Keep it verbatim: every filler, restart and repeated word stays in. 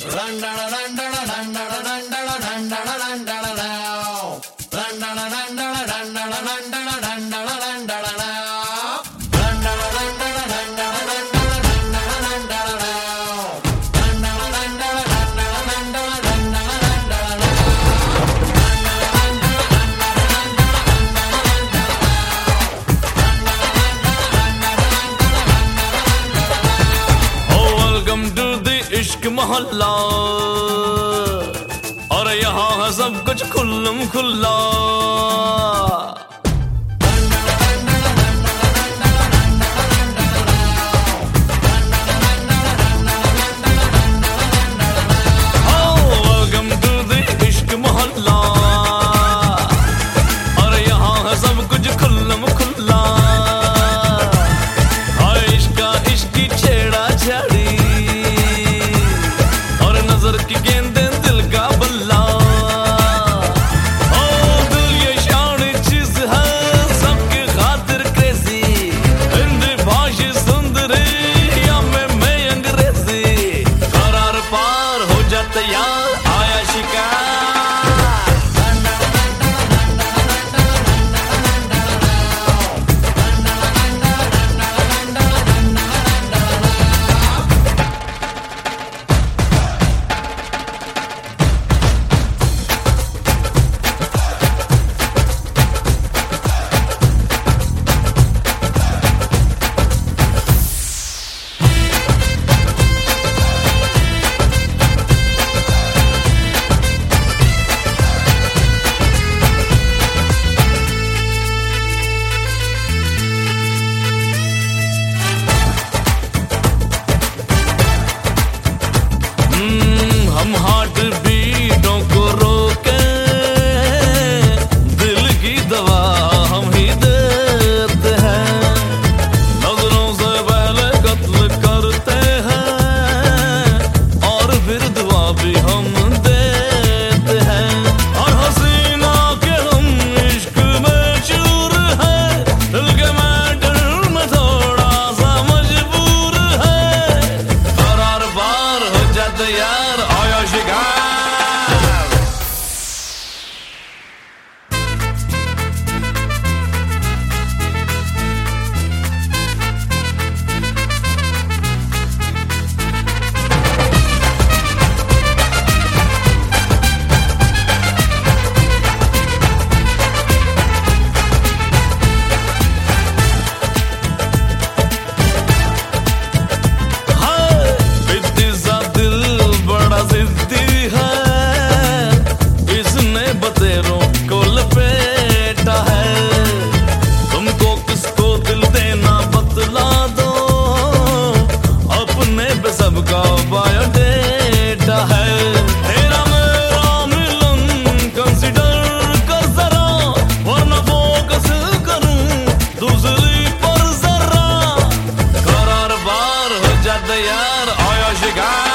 इश्क मोहल्ला और यहाँ है सब कुछ खुल्लम खुल्ला। वेलकम टू द इश्क मोहल्ला और यहाँ है सब कुछ खुल्लम खुल्ला। इश्क इश्की छेड़ा छाड़ी की गेंदे दिल का बल्ला। ओ दिल ये शान चीज है सबके खातिर क्रेजी। हिंदी भाषी सुंदरी या मैं मैं अंग्रेजी। करार पार हो जा तैयार आया शिकार। हम हार्ट बीटों को रोके दिल की दवा हम ही देते हैं। नजरों से पहले कत्ल करते हैं और फिर दुआ भी हम देते हैं। और हसीना के हम इश्क में चूर है। दिल के मैटर में थोड़ा सा मजबूर है। करार पार हो जाते यार आया शिकार। सबका बायोडेटा है। तेरा मेरा मिलन कंसिडर कर जरा वरना फोकस करूं दूसरी पर जरा। करार बार हो जाते यार आया शिकार।